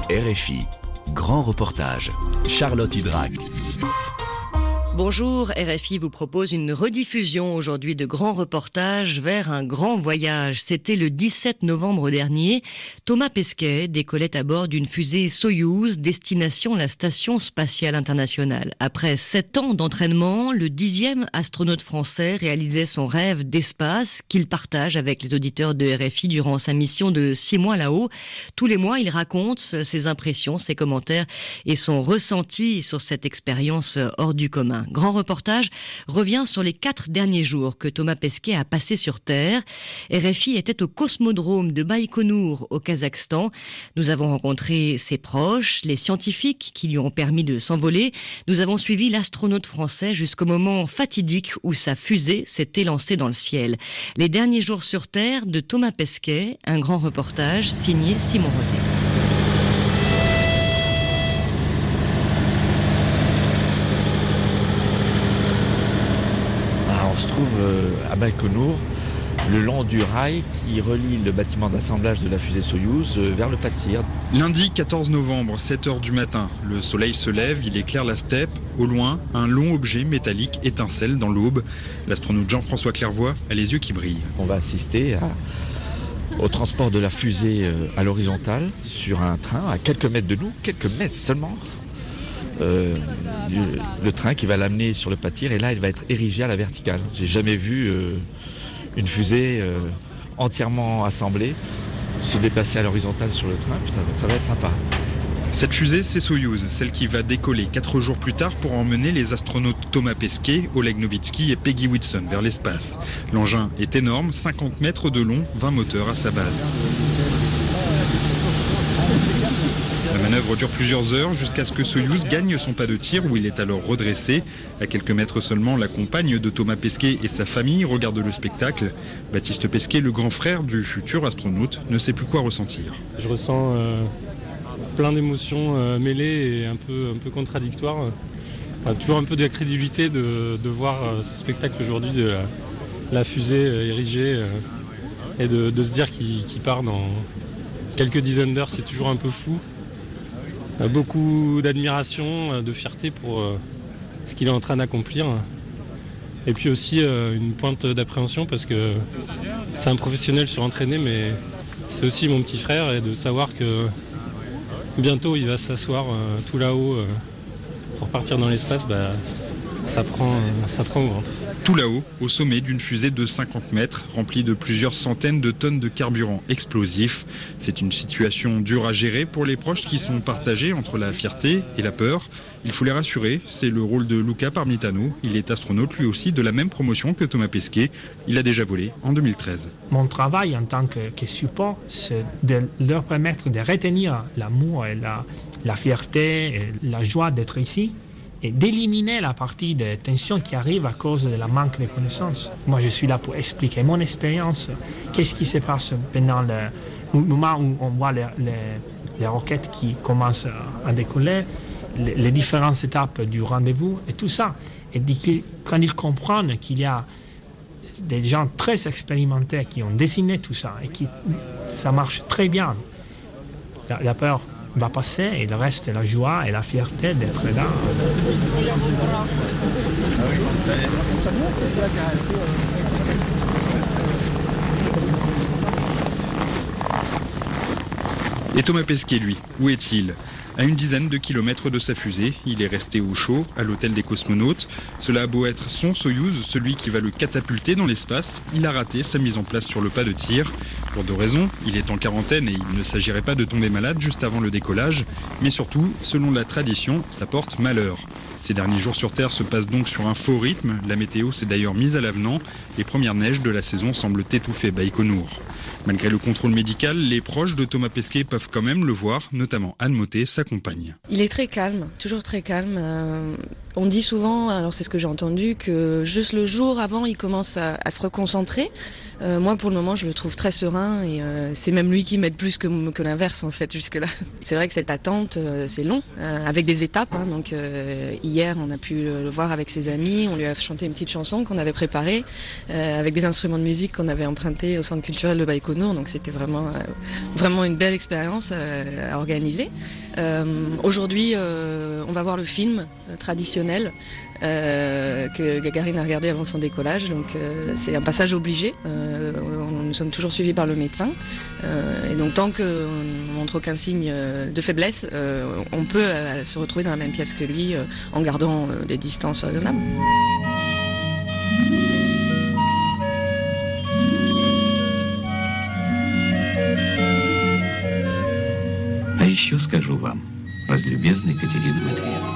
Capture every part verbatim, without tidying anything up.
R F I, grand reportage. Charlotte Hydrac. Bonjour, R F I vous propose une rediffusion aujourd'hui de grands reportages vers un grand voyage. C'était le dix-sept novembre dernier. Thomas Pesquet décollait à bord d'une fusée Soyouz, destination la Station Spatiale Internationale. Après sept ans d'entraînement, le dixième astronaute français réalisait son rêve d'espace qu'il partage avec les auditeurs de R F I durant sa mission de six mois là-haut. Tous les mois, il raconte ses impressions, ses commentaires et son ressenti sur cette expérience hors du commun. Grand reportage revient sur les quatre derniers jours que Thomas Pesquet a passé sur Terre. R F I était au cosmodrome de Baïkonour au Kazakhstan. Nous avons rencontré ses proches, les scientifiques qui lui ont permis de s'envoler. Nous avons suivi l'astronaute français jusqu'au moment fatidique où sa fusée s'est élancée dans le ciel. Les derniers jours sur Terre de Thomas Pesquet, un grand reportage signé Simon Rosé. On se trouve à Baïkonour, le long du rail qui relie le bâtiment d'assemblage de la fusée Soyouz vers le Patir. Lundi quatorze novembre, sept heures du matin. Le soleil se lève, il éclaire la steppe. Au loin, un long objet métallique étincelle dans l'aube. L'astronaute Jean-François Clairvoy a les yeux qui brillent. On va assister à, au transport de la fusée à l'horizontale sur un train à quelques mètres de nous, quelques mètres seulement. Euh, le, le train qui va l'amener sur le Patir, et là il va être érigé à la verticale. J'ai jamais vu euh, une fusée euh, entièrement assemblée se déplacer à l'horizontale sur le train. Ça, ça va être sympa. Cette fusée, c'est Soyouz, celle qui va décoller quatre jours plus tard pour emmener les astronautes Thomas Pesquet, Oleg Novitsky et Peggy Whitson vers l'espace. L'engin est énorme, cinquante mètres de long, vingt moteurs à sa base. La manœuvre dure plusieurs heures jusqu'à ce que Soyouz gagne son pas de tir où il est alors redressé. À quelques mètres seulement, la compagne de Thomas Pesquet et sa famille regardent le spectacle. Baptiste Pesquet, le grand frère du futur astronaute, ne sait plus quoi ressentir. Je ressens euh, plein d'émotions euh, mêlées et un peu, un peu contradictoires. Enfin, toujours un peu de la crédulité de, de voir euh, ce spectacle aujourd'hui de la, la fusée euh, érigée euh, et de, de se dire qu'il, qu'il part dans quelques dizaines d'heures. C'est toujours un peu fou. Beaucoup d'admiration, de fierté pour euh, ce qu'il est en train d'accomplir. Et puis aussi euh, une pointe d'appréhension parce que c'est un professionnel surentraîné, mais c'est aussi mon petit frère, et de savoir que bientôt il va s'asseoir euh, tout là-haut euh, pour partir dans l'espace, bah, ça prend, ça prend au ventre. Tout là-haut, au sommet d'une fusée de cinquante mètres, remplie de plusieurs centaines de tonnes de carburant explosif. C'est une situation dure à gérer pour les proches qui sont partagés entre la fierté et la peur. Il faut les rassurer, c'est le rôle de Luca Parmitano. Il est astronaute lui aussi de la même promotion que Thomas Pesquet. Il a déjà volé en deux mille treize. Mon travail en tant que, que support, c'est de leur permettre de retenir l'amour et la, la fierté et la joie d'être ici, et d'éliminer la partie de tension qui arrive à cause de la manque de connaissances. Moi, je suis là pour expliquer mon expérience, qu'est-ce qui se passe pendant le moment où on voit les, les, les roquettes qui commencent à décoller, les, les différentes étapes du rendez-vous et tout ça. Et quand ils comprennent qu'il y a des gens très expérimentés qui ont dessiné tout ça et que ça marche très bien, la, la peur va passer, et il reste la joie et la fierté d'être là. Et Thomas Pesquet, lui, où est-il ? À une dizaine de kilomètres de sa fusée, il est resté au chaud, à l'hôtel des cosmonautes. Cela a beau être son Soyouz, celui qui va le catapulter dans l'espace, il a raté sa mise en place sur le pas de tir. Pour deux raisons, il est en quarantaine et il ne s'agirait pas de tomber malade juste avant le décollage, mais surtout, selon la tradition, ça porte malheur. Ces derniers jours sur Terre se passent donc sur un faux rythme, la météo s'est d'ailleurs mise à l'avenant, les premières neiges de la saison semblent étouffer Baïkonour. Malgré le contrôle médical, les proches de Thomas Pesquet peuvent quand même le voir, notamment Anne Mottet, sa sa compagne. Il est très calme, toujours très calme. Euh, on dit souvent, alors c'est ce que j'ai entendu, que juste le jour avant, il commence à, à se reconcentrer. Euh, moi, pour le moment, je le trouve très serein et euh, c'est même lui qui m'aide plus que, que l'inverse, en fait, jusque-là. C'est vrai que cette attente, euh, c'est long, euh, avec des étapes. Hein, donc euh, hier, on a pu le, le voir avec ses amis, on lui a chanté une petite chanson qu'on avait préparée, euh, avec des instruments de musique qu'on avait empruntés au Centre culturel de Baïkonour. Donc c'était vraiment, euh, vraiment une belle expérience euh, à organiser. Euh, aujourd'hui, euh, on va voir le film euh, traditionnel euh, que Gagarine a regardé avant son décollage. Donc euh, c'est un passage obligé. Euh, on, nous sommes toujours suivis par le médecin. Euh, et donc tant qu'on ne montre aucun signe de faiblesse, euh, on peut euh, se retrouver dans la même pièce que lui euh, en gardant euh, des distances raisonnables. А еще скажу вам, разлюбезная Екатерина Матвеевна,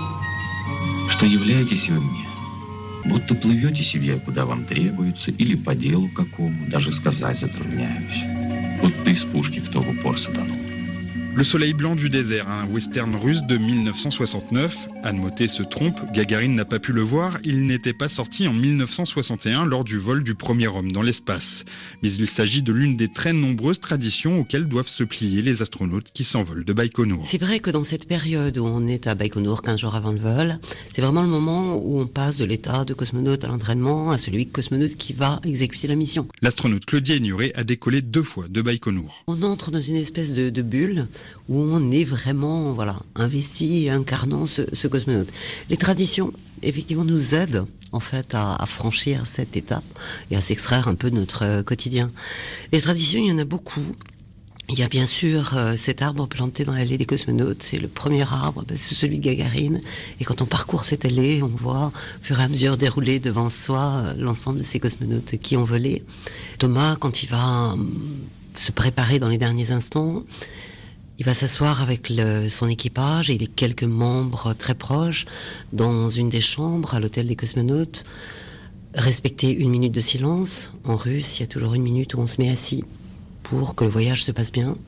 что являетесь вы мне, будто плывете себе, куда вам требуется, или по делу какому, даже сказать затрудняюсь. Будто из пушки кто в упор саданул. Le soleil blanc du désert, un western russe de mille neuf cent soixante-neuf. Anne Mottet se trompe, Gagarine n'a pas pu le voir, il n'était pas sorti en mille neuf cent soixante et un lors du vol du premier homme dans l'espace. Mais il s'agit de l'une des très nombreuses traditions auxquelles doivent se plier les astronautes qui s'envolent de Baïkonour. C'est vrai que dans cette période où on est à Baïkonour, quinze jours avant le vol, c'est vraiment le moment où on passe de l'état de cosmonaute à l'entraînement à celui de cosmonaute qui va exécuter la mission. L'astronaute Claudia Ignoré a décollé deux fois de Baïkonour. On entre dans une espèce de, de bulle où on est vraiment voilà, investi et incarnant ce, ce cosmonaute. Les traditions, effectivement, nous aident en fait à, à franchir cette étape et à s'extraire un peu de notre quotidien. Les traditions, il y en a beaucoup. Il y a bien sûr euh, cet arbre planté dans l'allée des cosmonautes, c'est le premier arbre, ben, c'est celui de Gagarine. Et quand on parcourt cette allée, on voit au fur et à mesure dérouler devant soi euh, l'ensemble de ces cosmonautes qui ont volé. Thomas, quand il va euh, se préparer dans les derniers instants, il va s'asseoir avec le, son équipage et les quelques membres très proches dans une des chambres à l'hôtel des cosmonautes. Respecter une minute de silence. En russe, il y a toujours une minute où on se met assis pour que le voyage se passe bien.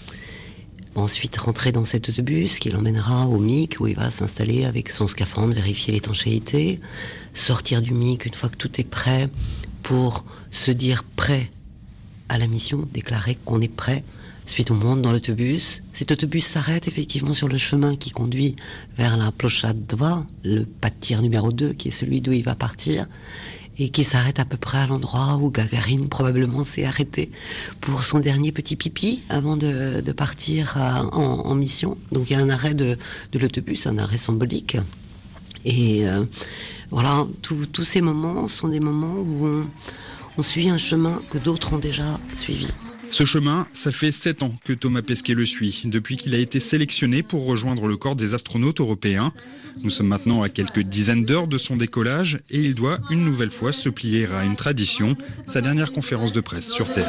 Ensuite, rentrer dans cet autobus qui l'emmènera au M I C où il va s'installer avec son scaphandre, vérifier l'étanchéité. Sortir du M I C une fois que tout est prêt pour se dire prêt à la mission, déclarer qu'on est prêt. Ensuite, on monte dans l'autobus. Cet autobus s'arrête effectivement sur le chemin qui conduit vers la Plochad deux, le pas de tir numéro deux, qui est celui d'où il va partir, et qui s'arrête à peu près à l'endroit où Gagarine probablement s'est arrêté pour son dernier petit pipi avant de, de partir à, en, en mission. Donc il y a un arrêt de, de l'autobus, un arrêt symbolique. Et euh, voilà, tous ces moments sont des moments où on, on suit un chemin que d'autres ont déjà suivi. Ce chemin, ça fait sept ans que Thomas Pesquet le suit, depuis qu'il a été sélectionné pour rejoindre le corps des astronautes européens. Nous sommes maintenant à quelques dizaines d'heures de son décollage et il doit une nouvelle fois se plier à une tradition, sa dernière conférence de presse sur Terre.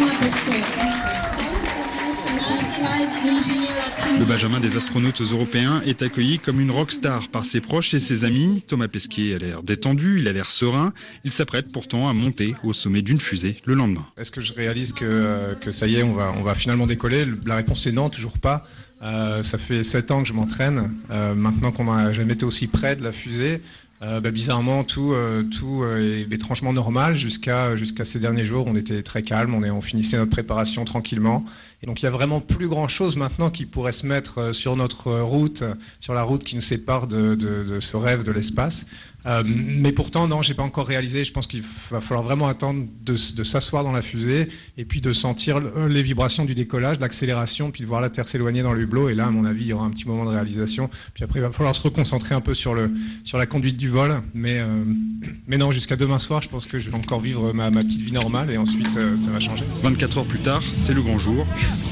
Le Benjamin des astronautes européens est accueilli comme une rockstar par ses proches et ses amis. Thomas Pesquet a l'air détendu, il a l'air serein. Il s'apprête pourtant à monter au sommet d'une fusée le lendemain. Est-ce que je réalise que, que ça y est, on va, on va finalement décoller? La réponse est non, toujours pas. Euh, ça fait sept ans que je m'entraîne. Euh, maintenant qu'on n'a jamais été aussi près de la fusée, euh, bah, bizarrement, tout, euh, tout euh, est étrangement normal jusqu'à jusqu'à ces derniers jours. On était très calme, on, est, on finissait notre préparation tranquillement. Et donc il y a vraiment plus grand chose maintenant qui pourrait se mettre sur notre route, sur la route qui nous sépare de, de, de ce rêve de l'espace. Euh, mais pourtant, non, j'ai pas encore réalisé. Je pense qu'il va falloir vraiment attendre de, de s'asseoir dans la fusée et puis de sentir les vibrations du décollage, l'accélération, puis de voir la Terre s'éloigner dans le hublot. Et là, à mon avis, il y aura un petit moment de réalisation. Puis après, il va falloir se reconcentrer un peu sur, le, sur la conduite du vol. Mais, euh, mais non, jusqu'à demain soir, je pense que je vais encore vivre ma, ma petite vie normale et ensuite, euh, ça va changer. vingt-quatre heures plus tard, c'est le grand jour.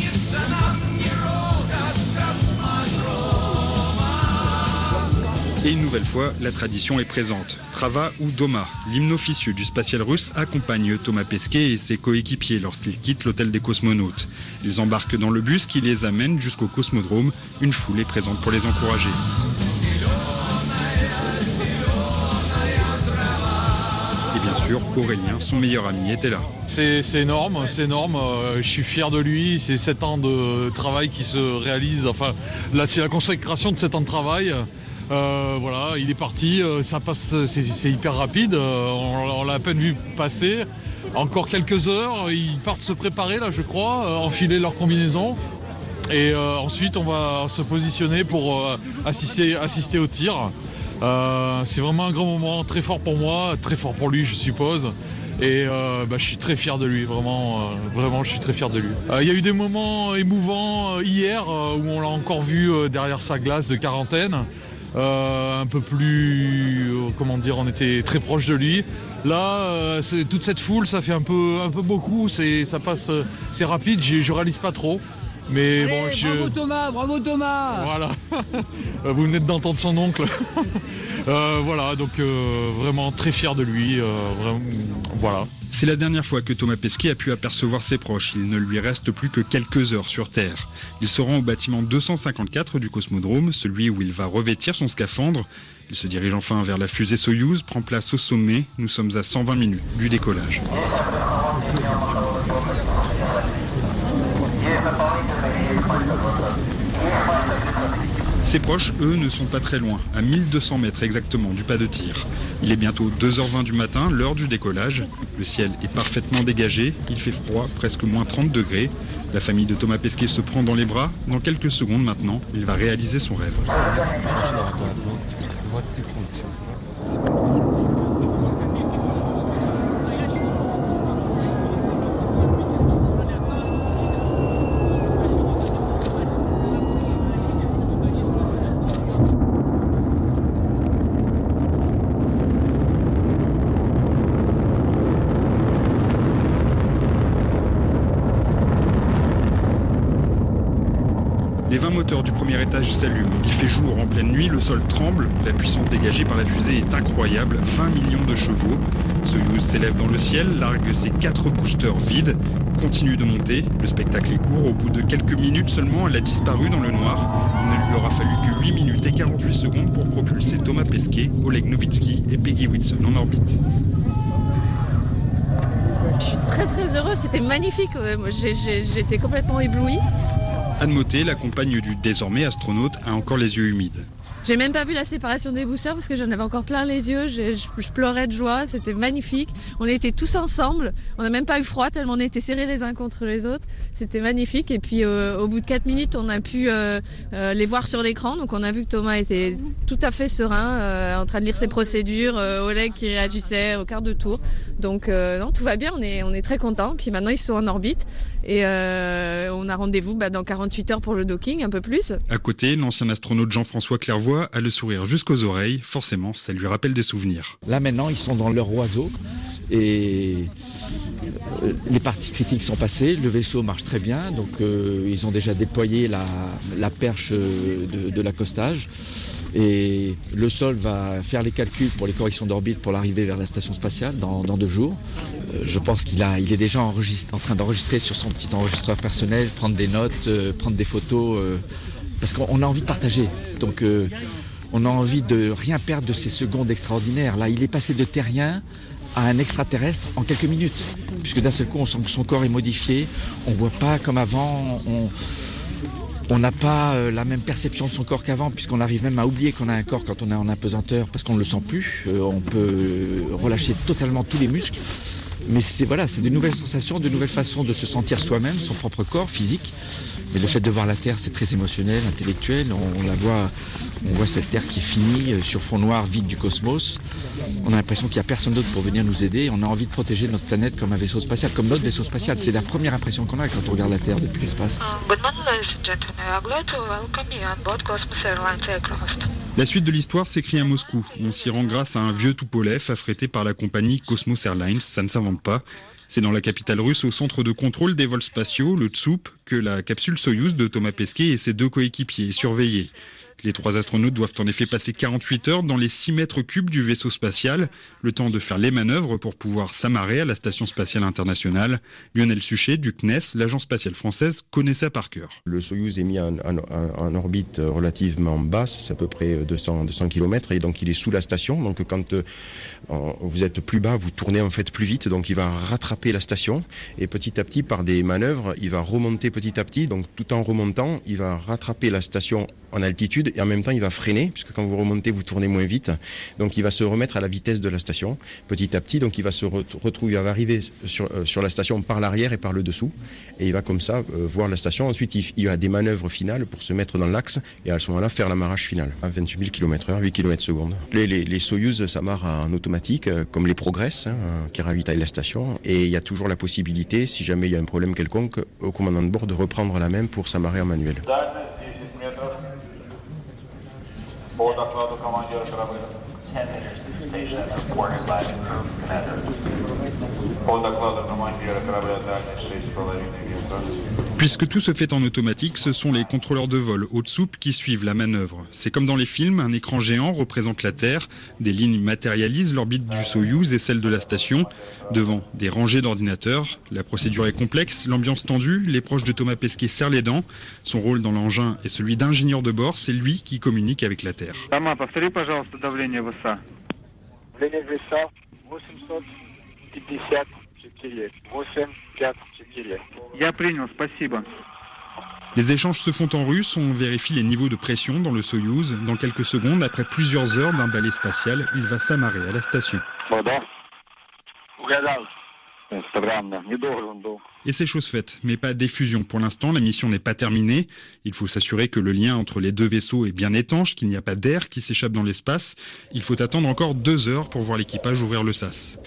Et une nouvelle fois, la tradition est présente. Trava ou Doma, l'hymne officieux du spatial russe, accompagne Thomas Pesquet et ses coéquipiers lorsqu'ils quittent l'hôtel des cosmonautes. Ils embarquent dans le bus qui les amène jusqu'au cosmodrome. Une foule est présente pour les encourager. Et bien sûr, sûr, Aurélien, son meilleur ami, était là. C'est, c'est énorme, c'est énorme. Euh, je suis fier de lui. C'est sept ans de travail qui se réalise. Enfin, là, c'est la consécration de sept ans de travail. Euh, voilà, il est parti. Euh, ça passe, c'est, c'est hyper rapide. Euh, on, on l'a à peine vu passer. Encore quelques heures. Ils partent se préparer là, je crois, euh, enfiler leur combinaison. Et euh, ensuite, on va se positionner pour euh, assister, assister au tir. Euh, c'est vraiment un grand moment, très fort pour moi, très fort pour lui, je suppose. Et euh, bah, je suis très fier de lui, vraiment, euh, vraiment, je suis très fier de lui. Il euh, y a eu des moments émouvants euh, hier euh, où on l'a encore vu euh, derrière sa glace de quarantaine. Euh, un peu plus, euh, comment dire, on était très proche de lui. Là, euh, c'est, toute cette foule, ça fait un peu, un peu beaucoup. C'est, ça passe, euh, c'est rapide. Je réalise pas trop. Mais Allez, bon, je... bravo Thomas, bravo Thomas. Voilà. Vous venez d'entendre son oncle. euh, voilà, donc euh, vraiment très fier de lui. Euh, vraiment, voilà. C'est la dernière fois que Thomas Pesquet a pu apercevoir ses proches. Il ne lui reste plus que quelques heures sur Terre. Il se rend au bâtiment deux cent cinquante-quatre du Cosmodrome, celui où il va revêtir son scaphandre. Il se dirige enfin vers la fusée Soyouz, prend place au sommet. Nous sommes à cent vingt minutes du décollage. Ses proches, eux, ne sont pas très loin, à mille deux cents mètres exactement du pas de tir. Il est bientôt deux heures vingt du matin, l'heure du décollage. Le ciel est parfaitement dégagé, il fait froid, presque moins trente degrés. La famille de Thomas Pesquet se prend dans les bras. Dans quelques secondes maintenant, il va réaliser son rêve. Les vingt moteurs du premier étage s'allument. Il fait jour en pleine nuit, le sol tremble. La puissance dégagée par la fusée est incroyable, vingt millions de chevaux. Soyouz s'élève dans le ciel, largue ses quatre boosters vides, continue de monter. Le spectacle est court. Au bout de quelques minutes seulement, elle a disparu dans le noir. Il ne lui aura fallu que huit minutes et quarante-huit secondes pour propulser Thomas Pesquet, Oleg Novitsky et Peggy Whitson en orbite. Je suis très très heureuse, c'était magnifique. J'ai, j'ai, j'étais complètement éblouie. Anne Mottet, la compagne du désormais astronaute, a encore les yeux humides. J'ai même pas vu la séparation des boosters parce que j'en avais encore plein les yeux, je, je, je pleurais de joie, c'était magnifique. On était tous ensemble, on n'a même pas eu froid tellement on était serrés les uns contre les autres. C'était magnifique et puis euh, au bout de quatre minutes on a pu euh, euh, les voir sur l'écran. Donc on a vu que Thomas était tout à fait serein, euh, en train de lire ses procédures, euh, Oleg qui réagissait au quart de tour. Donc euh, non, tout va bien, on est, on est très contents. Puis maintenant ils sont en orbite et euh, on a rendez-vous bah, dans quarante-huit heures pour le docking, un peu plus. À côté, l'ancien astronaute Jean-François Clairvoy a le sourire jusqu'aux oreilles. Forcément, ça lui rappelle des souvenirs. Là maintenant, ils sont dans leur oiseau et les parties critiques sont passées. Le vaisseau marche très bien, donc euh, ils ont déjà déployé la, la perche de, de l'accostage. Et le sol va faire les calculs pour les corrections d'orbite pour l'arrivée vers la station spatiale dans, dans deux jours. Euh, je pense qu'il a, il est déjà en train d'enregistrer sur son petit enregistreur personnel, prendre des notes, euh, prendre des photos, euh, parce qu'on a envie de partager. Donc euh, on a envie de rien perdre de ces secondes extraordinaires. Là, il est passé de terrien à un extraterrestre en quelques minutes, puisque d'un seul coup, on sent que son corps est modifié. On ne voit pas comme avant. On, On n'a pas euh, la même perception de son corps qu'avant, puisqu'on arrive même à oublier qu'on a un corps quand on est en apesanteur, parce qu'on ne le sent plus. Euh, on peut relâcher totalement tous les muscles. Mais c'est voilà, c'est de nouvelles sensations, de nouvelles façons de se sentir soi-même, son propre corps physique. Mais le fait de voir la Terre, c'est très émotionnel, intellectuel. On, on la voit, on voit cette Terre qui est finie, euh, sur fond noir, vide du cosmos. On a l'impression qu'il n'y a personne d'autre pour venir nous aider. On a envie de protéger notre planète comme un vaisseau spatial, comme notre vaisseau spatial. C'est la première impression qu'on a quand on regarde la Terre depuis l'espace. Good morning, ladies and gentlemen. We are glad to welcome you on board Cosmos Airlines aircraft. La suite de l'histoire s'écrit à Moscou. On s'y rend grâce à un vieux Tupolev affrété par la compagnie Cosmos Airlines. Ça ne s'invente pas. C'est dans la capitale russe, au centre de contrôle des vols spatiaux, le Tsup, que la capsule Soyouz de Thomas Pesquet et ses deux coéquipiers est surveillée. Les trois astronautes doivent en effet passer quarante-huit heures dans les six mètres cubes du vaisseau spatial, le temps de faire les manœuvres pour pouvoir s'amarrer à la Station spatiale internationale. Lionel Suchet du C N E S, l'agence spatiale française, connaît ça par cœur. Le Soyouz est mis en, en, en orbite relativement basse, c'est à peu près deux cents kilomètres, et donc il est sous la station. Donc quand euh, vous êtes plus bas, vous tournez en fait plus vite, donc il va rattraper la station, et petit à petit, par des manœuvres, il va remonter petit à petit, donc tout en remontant, il va rattraper la station en altitude, et en même temps il va freiner, puisque quand vous remontez, vous tournez moins vite, donc il va se remettre à la vitesse de la station, petit à petit, donc il va se retrouver, il va arriver sur, euh, sur la station par l'arrière et par le dessous, et il va comme ça euh, voir la station. Ensuite, il, il y a des manœuvres finales pour se mettre dans l'axe, et à ce moment-là, faire l'amarrage final, à vingt-huit mille kilomètres heure, huit kilomètres secondes. Les, les, les Soyouz s'amarrent en automatique, euh, comme les Progress, hein, qui ravitaillent la station, et il y a toujours la possibilité, si jamais il y a un problème quelconque, au commandant de bord de reprendre la main pour s'amarrer en manuel. Puisque tout se fait en automatique, ce sont les contrôleurs de vol haute soupe qui suivent la manœuvre. C'est comme dans les films, un écran géant représente la Terre, des lignes matérialisent l'orbite du Soyouz et celle de la station, devant des rangées d'ordinateurs. La procédure est complexe, l'ambiance tendue, les proches de Thomas Pesquet serrent les dents. Son rôle dans l'engin est celui d'ingénieur de bord, c'est lui qui communique avec la Terre. Thomas, повтори, пожалуйста, давление веса. Давление веса восемьсот пятьдесят четыре. восемь пять четыре. Я принял, спасибо. Les échanges se font en russe, on vérifie les niveaux de pression dans le Soyouz. Dans quelques secondes, après plusieurs heures d'un balai spatial, il va s'amarrer à la station. Et c'est chose faite, mais pas d'effusion. Pour l'instant, la mission n'est pas terminée. Il faut s'assurer que le lien entre les deux vaisseaux est bien étanche, qu'il n'y a pas d'air qui s'échappe dans l'espace. Il faut attendre encore deux heures pour voir l'équipage ouvrir le sas.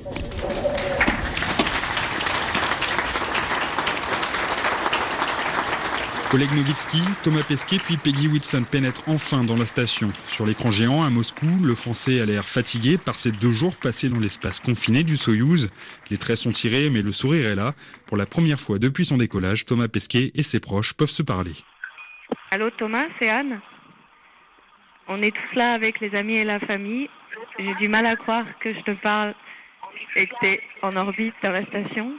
Oleg Novitsky, Thomas Pesquet puis Peggy Whitson pénètrent enfin dans la station. Sur l'écran géant à Moscou, le Français a l'air fatigué par ces deux jours passés dans l'espace confiné du Soyouz. Les traits sont tirés, mais le sourire est là. Pour la première fois depuis son décollage, Thomas Pesquet et ses proches peuvent se parler. Allô Thomas, c'est Anne. On est tous là avec les amis et la famille. J'ai du mal à croire que je te parle et que tu es en orbite dans la station.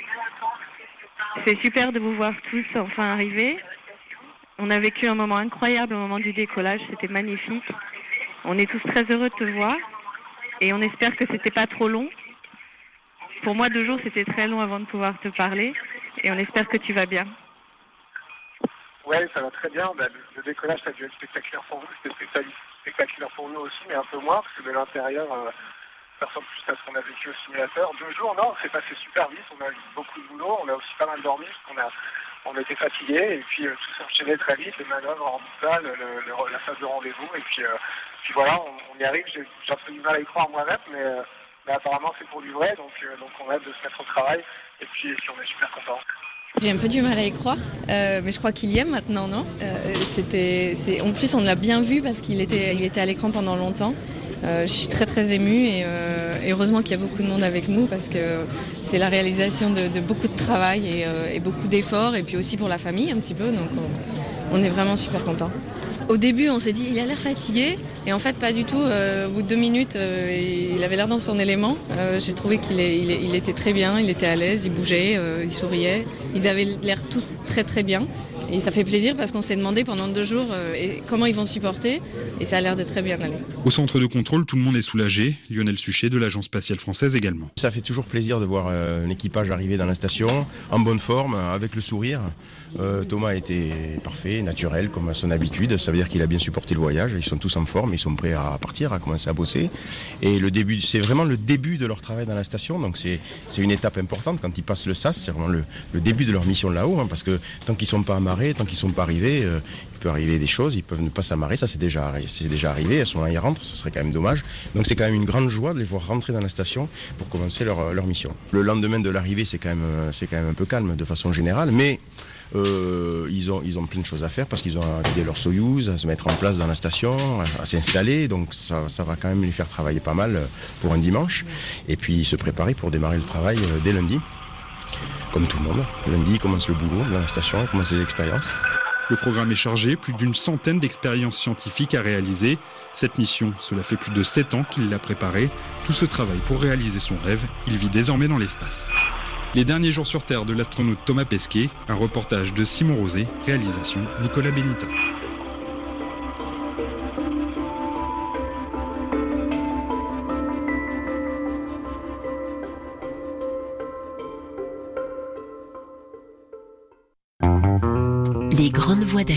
C'est super de vous voir tous enfin arriver. On a vécu un moment incroyable au moment du décollage, c'était magnifique. On est tous très heureux de te voir et on espère que c'était pas trop long. Pour moi, deux jours, c'était très long avant de pouvoir te parler et on espère que tu vas bien. Ouais, ça va très bien. Ben, le, le décollage, ça a dû être spectaculaire pour vous. C'était spectaculaire pour nous aussi, mais un peu moins parce que de l'intérieur, euh, ça ressemble plus à ce qu'on a vécu au simulateur. Deux jours, non, c'est passé super vite. On a eu beaucoup de boulot. On a aussi pas mal dormi parce qu'on a, on était fatigués. Et puis euh, tout s'est enchaîné très vite. Les manœuvres orbitales, le, le, la phase de rendez-vous. Et puis, euh, puis voilà, on, on y arrive. J'ai, j'ai un peu du mal à y croire moi-même, mais, euh, mais apparemment c'est pour du vrai. Donc, euh, donc on a hâte de se mettre au travail. Et puis, et puis on est super contents. J'ai un peu du mal à y croire, euh, mais je crois qu'il y est maintenant, non euh, c'était, c'est, En plus, on l'a bien vu parce qu'il était, il était à l'écran pendant longtemps. Euh, je suis très très émue et, euh, et heureusement qu'il y a beaucoup de monde avec nous parce que c'est la réalisation de, de beaucoup de travail et, euh, et beaucoup d'efforts et puis aussi pour la famille un petit peu, donc on, on est vraiment super contents. Au début, on s'est dit il a l'air fatigué et en fait pas du tout. Euh, au bout de deux minutes, euh, il avait l'air dans son élément. Euh, j'ai trouvé qu'il est, il, est, il était très bien, il était à l'aise, il bougeait, euh, il souriait. Ils avaient l'air tous très très bien. Et ça fait plaisir parce qu'on s'est demandé pendant deux jours euh, et comment ils vont supporter et ça a l'air de très bien aller. Au centre de contrôle, tout le monde est soulagé. Lionel Suchet de l'Agence spatiale française également. Ça fait toujours plaisir de voir euh, un équipage arriver dans la station en bonne forme, avec le sourire. Euh, Thomas était parfait, naturel comme à son habitude. Ça veut dire qu'il a bien supporté le voyage. Ils sont tous en forme, ils sont prêts à partir, à commencer à bosser. Et le début, c'est vraiment le début de leur travail dans la station. Donc c'est, c'est une étape importante quand ils passent le sas. C'est vraiment le, le début de leur mission là-haut, hein, parce que tant qu'ils ne sont pas amarrés, tant qu'ils ne sont pas arrivés, euh, il peut arriver des choses. Ils peuvent ne pas s'amarrer. Ça c'est déjà, c'est déjà arrivé. À ce moment-là, ils rentrent. Ce serait quand même dommage. Donc c'est quand même une grande joie de les voir rentrer dans la station pour commencer leur, leur mission. Le lendemain de l'arrivée, c'est quand même, c'est quand même un peu calme de façon générale, mais Euh, ils, ont, ils ont plein de choses à faire parce qu'ils ont à guider leur Soyouz, à se mettre en place dans la station, à, à s'installer. Donc ça, ça va quand même les faire travailler pas mal pour un dimanche. Et puis se préparer pour démarrer le travail dès lundi. Comme tout le monde. Lundi, il commence le boulot dans la station, il commence les expériences. Le programme est chargé, plus d'une centaine d'expériences scientifiques à réaliser. Cette mission, cela fait plus de sept ans qu'il l'a préparée. Tout ce travail pour réaliser son rêve, il vit désormais dans l'espace. Les derniers jours sur Terre de l'astronaute Thomas Pesquet, un reportage de Simon Rosé, réalisation Nicolas Benita. Les grandes voies